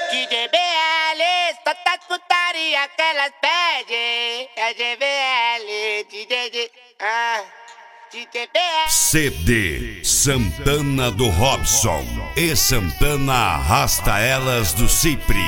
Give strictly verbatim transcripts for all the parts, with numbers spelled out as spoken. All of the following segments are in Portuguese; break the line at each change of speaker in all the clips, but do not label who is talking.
D J B L, todas putaria que elas pedem. É D B L, D J, ah, D J B L.
C D Santana do Robson e Santana Arrasta Elas do Cipri.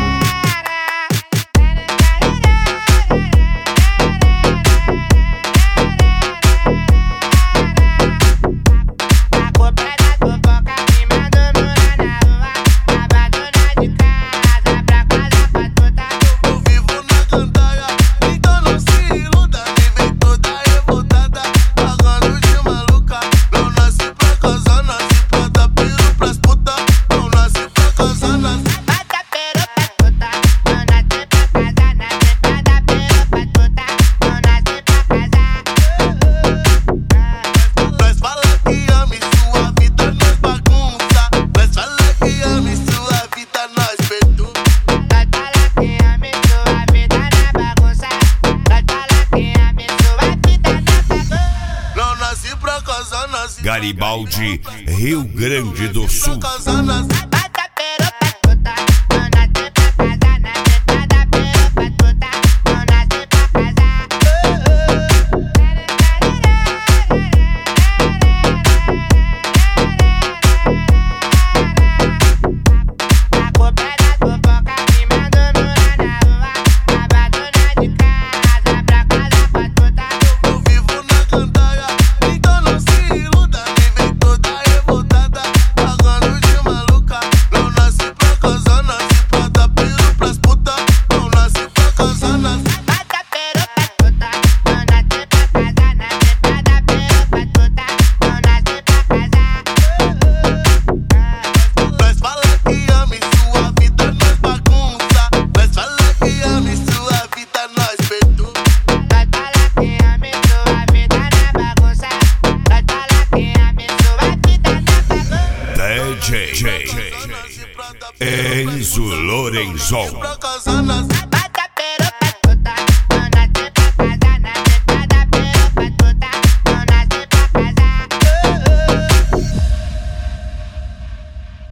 Garibaldi, Rio Grande do Sul. D J Enzo Lorenzon.